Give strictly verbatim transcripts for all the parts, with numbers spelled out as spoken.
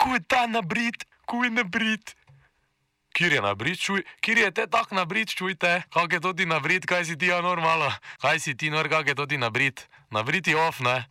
Kuj je ta nabrit, kuj je nabrit. Kjer je nabrit, čuj, kjer je te tak nabrit, čujte, kak je to ti nabrit, kaj si ti ja normalo, kaj si ti nor, kak je to ti nabrit, nabrit je off, ne?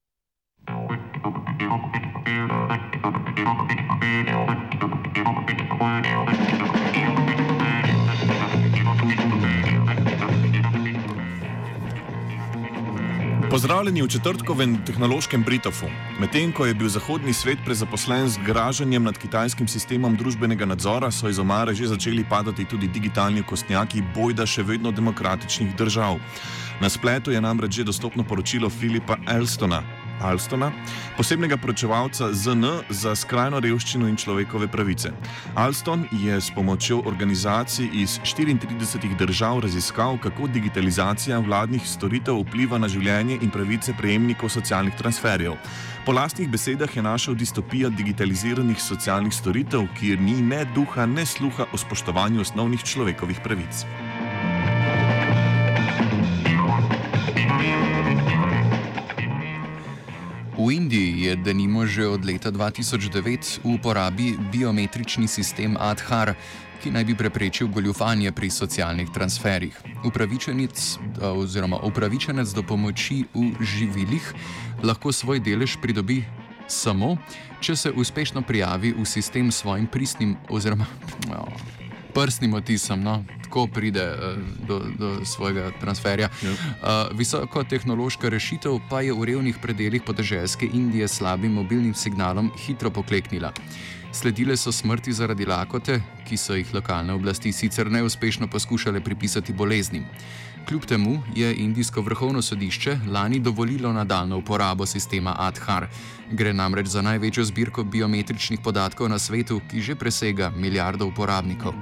Pozdravljeni v četrtkovem tehnološkem Britofu. Medtem ko je bil zahodni svet prezaposlen z graženjem nad kitajskim sistemom družbenega nadzora, so iz omare že začeli padati tudi digitalni okostnjaki bojda še vedno demokratičnih držav. Na spletu je namreč že dostopno poročilo Philipa Alstona, Alstona, posebnega poročevalca Z N za skrajno revščino in človekove pravice. Alston je s pomočjo organizacij iz štiriintridesetih držav raziskal, kako digitalizacija vladnih storitev vpliva na življenje in pravice prejemnikov socialnih transferjev. Po lastnih besedah je našel distopija digitaliziranih socialnih storitev, kjer ni ne duha, ne sluha o spoštovanju osnovnih človekovih pravic. V Indiji je denimo že od leta dva tisoč devet v uporabi biometrični sistem Aadhaar, ki naj bi preprečil goljufanje pri socialnih transferjih. Upravičenec oziroma upravičenec do pomoči v živilih lahko svoj delež pridobi samo, če se uspešno prijavi v sistem s svojim pristnim oziroma no, prstnim odtisom, no, tako pride uh, do, do svojega transferja. Yep. Uh, visokotehnološka rešitev pa je v revnih predeljih podeželske Indije s slabim mobilnim signalom hitro pokleknila. Sledile so smrti zaradi lakote, ki so jih lokalne oblasti sicer neuspešno poskušale pripisati boleznim. Kljub temu je indijsko vrhovno sodišče lani dovolilo nadaljnjo uporabo sistema Aadhaar. Gre namreč za največjo zbirko biometričnih podatkov na svetu, ki že presega milijardo uporabnikov.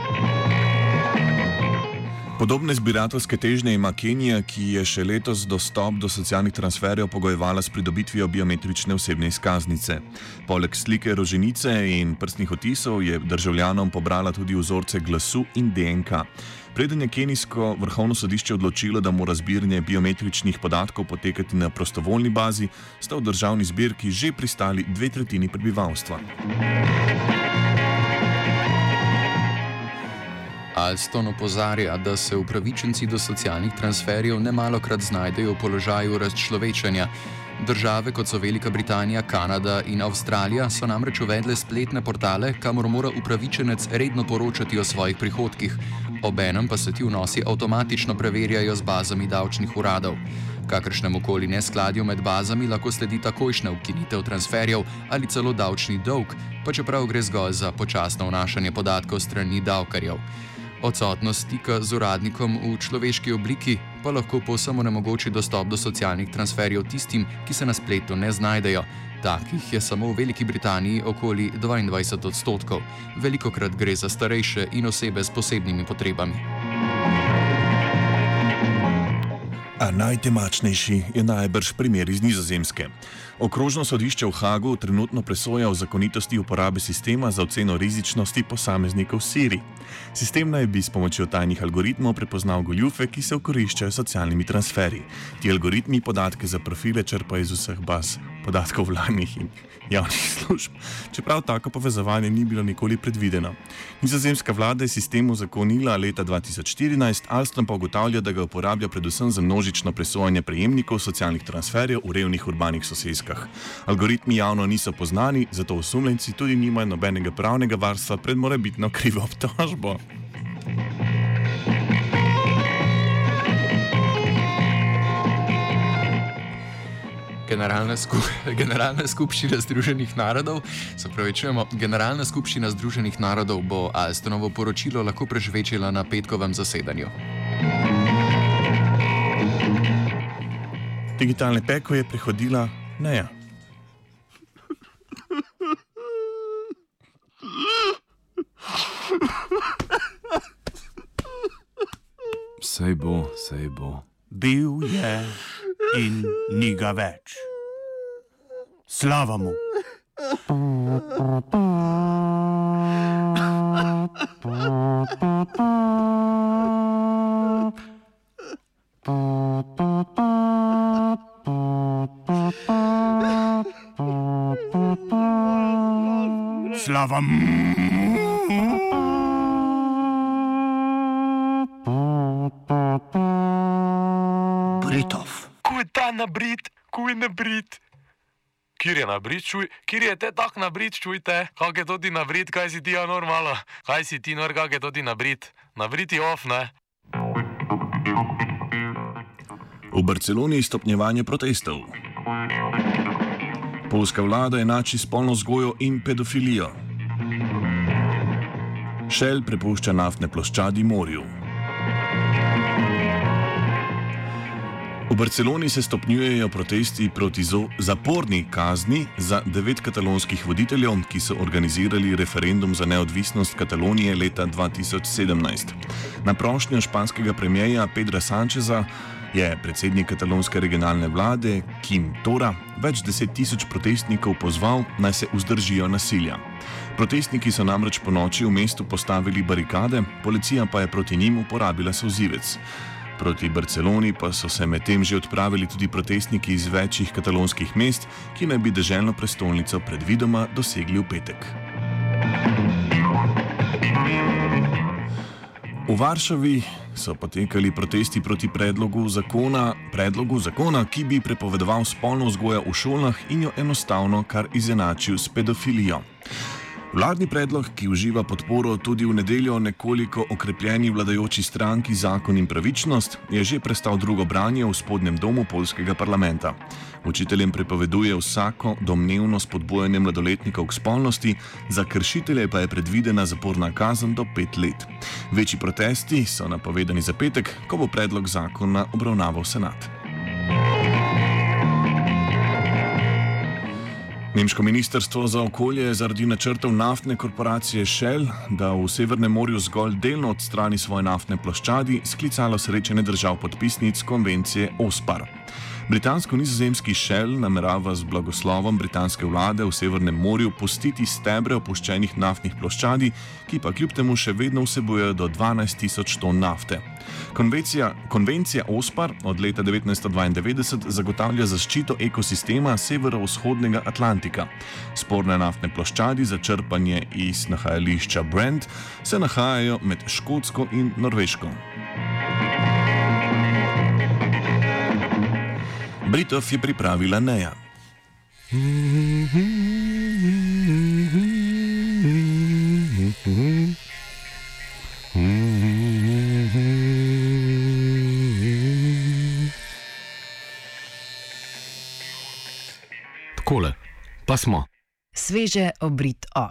Podobne zbirateljske težnje ima Kenija, ki je še letos dostop do socialnih transferjev pogojevala s pridobitvijo biometrične osebne izkaznice. Poleg slike roženice in prstnih odtisov je državljanom pobrala tudi vzorce glasu in D N K. Preden je kenijsko vrhovno sodišče odločilo, da mora zbiranje biometričnih podatkov potekati na prostovoljni bazi, sta v državni zbirki že pristali dve tretjini prebivalstva. Alston opozarja, da se upravičenci do socialnih transferjev nemalokrat znajdejo v položaju razčlovečenja. Države, kot so Velika Britanija, Kanada in Avstralija, so namreč uvedle spletne portale, kamor mora upravičenec redno poročati o svojih prihodkih. Obenem pa se ti vnosi avtomatično preverjajo z bazami davčnih uradov. Kakršnemu koli neskladju med bazami lahko sledi takojšnja ukinitev transferjev ali celo davčni dolg, pa čeprav gre zgolj za počasno vnašanje podatkov strani davkarjev. Odsotnost stika z uradnikom v človeški obliki pa lahko povsem onemogoči dostop do socialnih transferjev tistim, ki se na spletu ne znajdejo. Takih je samo v Veliki Britaniji okoli dvaindvajset odstotkov. Velikokrat gre za starejše in osebe s posebnimi potrebami. A najtemačnejši je najbrž primer iz Nizozemske. Okrožno sodišče v Hagu trenutno presoja o zakonitosti uporabe sistema za oceno rizičnosti posameznikov Siri. Sistem naj bi s pomočjo tajnih algoritmov prepoznal goljufe, ki se okoriščajo socialnimi transferji. Ti algoritmi podatke za profile črpajo iz vseh baz podatkov vladnih in javnih služb, čeprav tako povezovanje ni bilo nikoli predvideno. Nizozemska vlada je sistem uzakonila leta dva tisoč štirinajst, Alston pa ugotavlja, da ga uporablja predvsem za množično presojanje prejemnikov socialnih transferjev v revnih urbanih soseskah. Algoritmi javno niso poznani, zato osumljenci tudi nimajo nobenega pravnega varstva pred morebitno krivo obtožbo. Generalna, skup, Generalna skupščina Združenih narodov, se pravi, čujemo, Generalna skupščina Združenih narodov bo Alstonovo poročilo lahko prežvečila na petkovem zasedanju. Digitalne peko je prehodila Neja. Sej bo, sej bo. Bil je in ni ga več. Slava mu! Slava. Britov. Kuj ta nabrit, kuj nabrit. Kjer je nabrit, čuj, kjer je te tak nabrit, čujte, kak je to ti nabrit, kaj si ti ja normalo, kaj si ti nor, kak je to ti nabrit, nabrit je off, ne? V Barceloni stopnjevanje protestov. Poljska vlada enači spolno vzgojo in pedofilijo. Shell prepušča naftne ploščadi morju. V Barceloni se stopnjujejo protesti proti zaporni kazni za devet katalonskih voditeljev, ki so organizirali referendum za neodvisnost Katalonije leta dva tisoč sedemnajst. Na prošnjo španskega premierja Pedra Sancheza je predsednik katalonske regionalne vlade Quim Torra več deset tisoč protestnikov pozval, naj se vzdržijo nasilja. Protestniki so namreč po noči v mestu postavili barikade, policija pa je proti njim uporabila solzivec. Proti Barceloni pa so se medtem že odpravili tudi protestniki iz večjih katalonskih mest, ki naj bi deželno prestolnico predvidoma dosegli v petek. V Varšavi so potekali protesti proti predlogu zakona, predlogu zakona, ki bi prepovedoval spolno vzgojo v šolah in jo enostavno kar izenačil s pedofilijo. Vladni predlog, ki uživa podporo tudi v nedeljo nekoliko okrepljeni vladajoči stranki Zakon in pravičnost, je že prestal drugo branje v spodnjem domu poljskega parlamenta. Učiteljem prepoveduje vsako domnevno spodbujanje mladoletnikov k spolnosti, za kršitelje pa je predvidena zaporna kazen do pet let. Večji protesti so napovedani za petek, ko bo predlog zakona obravnaval senat. Nemško ministrstvo za okolje je zaradi načrtov naftne korporacije Shell, da v Severnem morju zgolj delno odstrani svoje naftne ploščadi, sklicalo srečanje držav podpisnic konvencije OSPAR. Britansko-nizozemski Shell namerava z blagoslovom britanske vlade v Severnem morju pustiti stebre opuščenih naftnih ploščadi, ki pa kljub temu še vedno vsebujejo do dvanajst tisoč ton nafte. Konvencija, konvencija OSPAR od leta devetnajststo dvaindevetdeset zagotavlja zaščito ekosistema severovzhodnega Atlantika. Sporne naftne ploščadi za črpanje iz nahajališča Brent se nahajajo med Škotsko in Norveško. Britov je pripravila Neja. Takole, pa smo. Sveže obrit o.